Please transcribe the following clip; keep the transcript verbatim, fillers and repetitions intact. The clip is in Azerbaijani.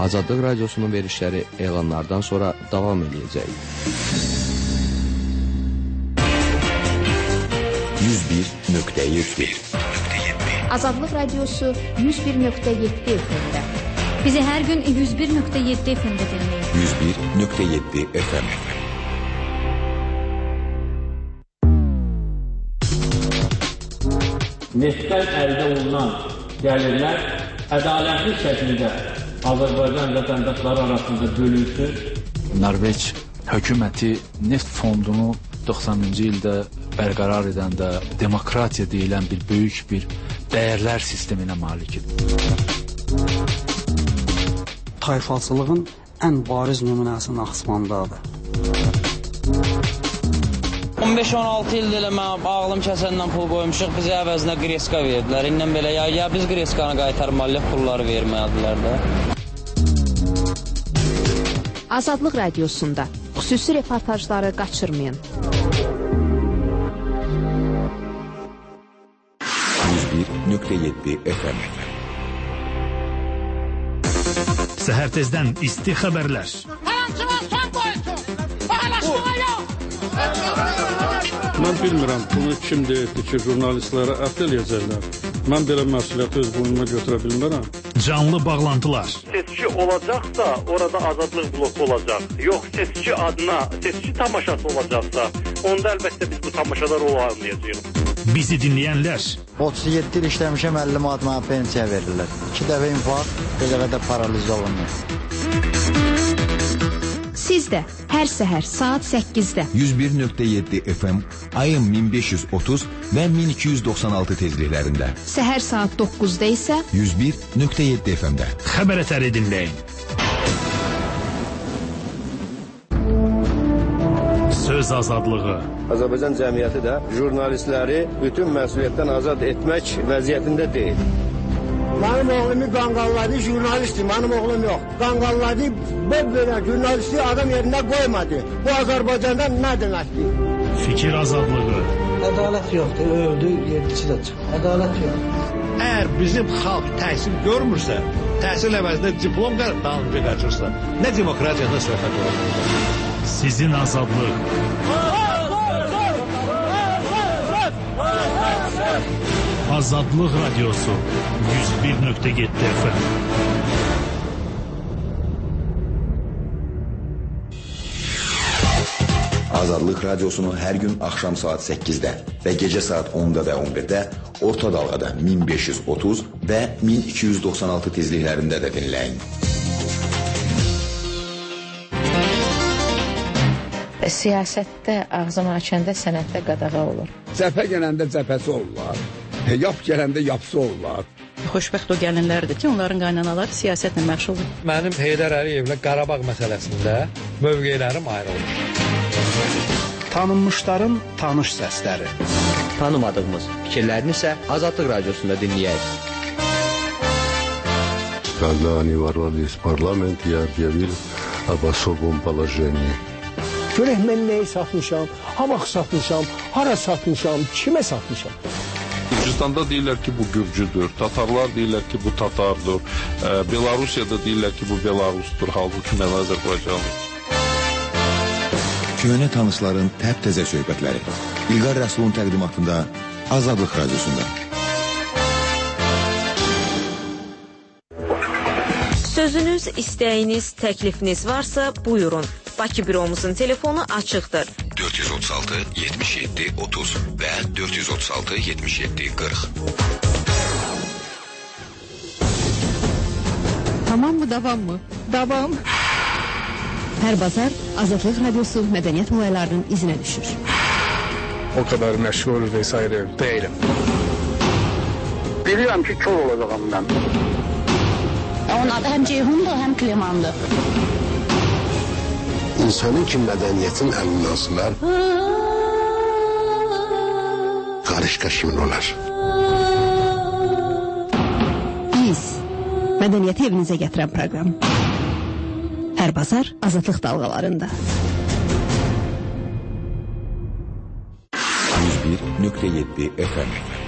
Azadlıq Radiosunun verişləri elanlardan sonra davam edəcək. yüz bir nöqtə yeddi Azadlıq Radiosu yüz bir nöqtə yeddi F M-də. Bizi hər gün yüz bir nöqtə yeddi F M-də dinləyin. yüz bir nöqtə yeddi F M. Neftdən əldə olunan gəlirlər ədalətli şəkildə Azərbaycan vətəndaşları arasında bölünsün. Norveç hökuməti neft fondunu doxsanıncı ildə bərqərar edəndə demokratiya deyilən bir böyük bir dəyərlər sisteminə malikdir. Tayfaçılığın ən bariz nümunəsi Naxçıvandadır. on beş on altı ildir elə mən ağlım kəsəndən pul qoymuşuq, bizə əvəzinə qreska verdilər. İndən belə ya, ya biz qreskanı qaytarmalıyıq, pulları verməyədilər də. Azadlıq Radiosunda xüsusi reportajları qaçırmayın. yüz bir nöqtə yeddi F M. Səhər tezdən isti xəbərlər. Mən bilmirəm, bunu kim deyirdi ki, jurnalistlərə ət eləyəcəklər. Mən belə məsuliyyəti öz boynuma götürə bilmərəm. Canlı bağlantılar. Seçki olacaqsa, orada azadlıq bloku olacaq. Yox, seçki adına, seçki tamaşası olacaqsa, onda əlbəttə biz bu tamaşalar olmayacağıq. Bizi dinləyənlər. otuz yeddi il işləmişəm, əlli manat mənə pensiya verirlər. İki dəfə infarkt, bir dəfə də paraliz olunur. Siz də hər səhər saat səkkizdə yüz bir nöqtə yeddi F M, ayın min beş yüz otuz və min iki yüz doxsan altı tezliklərində. Səhər saat doqquzda isə yüz bir nöqtə yeddi F M-də. Xəbər əsəri dinləyin. Söz azadlığı. Azərbaycan cəmiyyəti də jurnalistləri bütün məsuliyyətdən azad etmək vəziyyətində deyil. Mənim oğlumu qanqalladı, jurnalistdir, mənim oğlum yox. Qanqalladı, belə jurnalisti adam yerində qoymadı. Bu Azərbaycanda nə deməkdir? Fikir azadlığı. Ədalət yoxdur, öldü, yedisi də çıxır. Ədalət yoxdur. Əgər bizim xalq təhsil görmürsə, təhsil əvəzində diplom dalınca qaçırsa, nə demokratiya, nə söhbət olur? Sizin azadlıq. Azadlıq Radiosu yüz bir nöqtə yeddi F M. Azadlıq Radiosunu hər gün axşam saat səkkizdə və gecə saat onda və on birdə orta dalğada min beş yüz otuz və min iki yüz doxsan altı tezliklərində də dinləyin. Siyasətdə ağzını açanda sənətdə qadağa olur. Cəbhə gələndə cəbhəsi olurlar. Yap gələndə yapsı olurlar. Xoşbəxt o gəlinlərdir ki, onların qaynanaları siyasətlə məşğuldur. Mənim Heydər Əliyevlə Qarabağ məsələsində mövqelərim ayrılır. Tanınmışların tanış səsləri. Tanımadığımız fikirlərini isə Azadlıq Radiosunda dinləyək. Когда они ворвались в парламент, я объявил об особом положении. Görək mən nəyi satmışam, ha vaxt satmışam, hara satmışam, kimə satmışam. Gürcüstanda deyirlər ki, bu Gürcüdür, Tatarlar deyirlər ki, bu Tatardır, e, Belarusiyada deyirlər ki, bu Belarusdur, halbuki mən Azərbaycanlıyım. Köhnə tanışların təp-təzə söhbətləri. İlqar Rəsulun təqdimatında Azadlıq Radiosunda. Sözünüz, istəyiniz, təklifiniz varsa buyurun. Bakı büromuzun telefonu açıqdır. dörd yüz otuz altı yetmiş yeddi otuz və dörd yüz otuz altı yetmiş yeddi qırx. Tamam mı, davam mı? Davam. Hər bazar Azadlıq Radiosu mədəniyyət olaylarının izinə düşür. O kadar məşğul vesaire değilim. Bilirəm ki, kör olacağım mən. Onun adı həm Ceyhundur, həm Klimandır. İnsanın ki mədəniyyətin əlindən asılar, qarışqa kimin olar? Biz, mədəniyyəti evinizə gətirən proqram. Hər bazar Azadlıq dalğalarında. yüz bir nöqtə yeddi F M.